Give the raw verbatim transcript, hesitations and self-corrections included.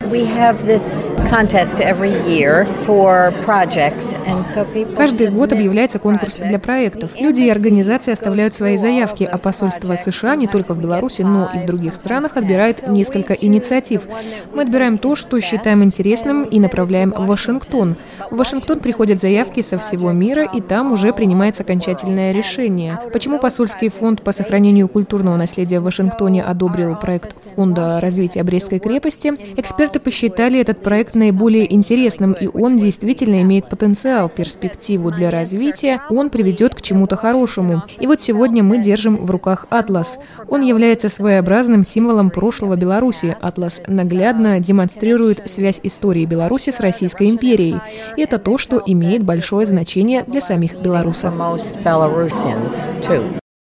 Каждый год объявляется конкурс для проектов. Люди и организации оставляют свои заявки, а посольство США не только в Беларуси, но и в других странах отбирает несколько инициатив. Мы отбираем то, что считаем интересным, и направляем в Вашингтон. В Вашингтон приходят заявки со всего мира, и там уже принимается окончательное решение. Почему посольский фонд по сохранению культурного наследия в Вашингтоне одобрил проект Фонда развития Брестской крепости? Эксперты посчитали этот проект наиболее интересным, и он действительно имеет потенциал, перспективу для развития, он приведет к чему-то хорошему. И вот сегодня мы держим в руках атлас. Он является своеобразным символом прошлого Беларуси. Атлас наглядно демонстрирует связь истории Беларуси с Российской империей. И это то, что имеет большое значение для самих белорусов.